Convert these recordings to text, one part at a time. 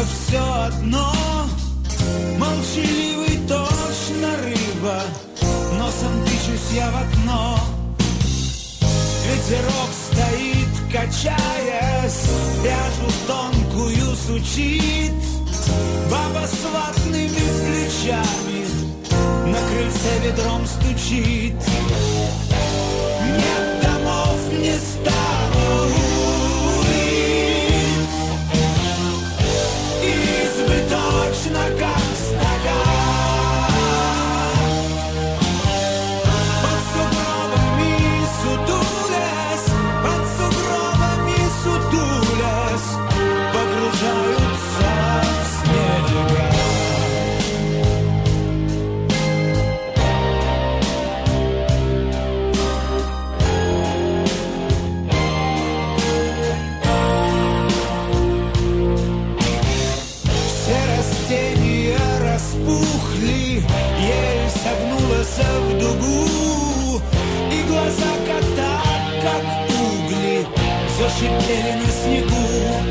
все одно. Молчаливый точно рыба, носом тычусь я в окно. Ветерок стоит, качаясь, пряжу тонкую сучит. Баба с ватными плечами на крыльце ведром стучит. Нет домов, не стало улиц, избы точно как стога. Под сугробами сутулясь, погружаются в снега. Все растения распухли, ель согнулась в дугу, и глаза кота, как угли, зашипели на снегу.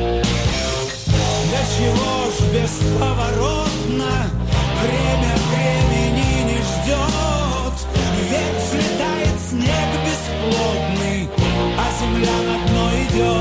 Да чего ж бесповоротно время времени не ждет, ведь взлетает снег бесплотный, а земля на дно идет.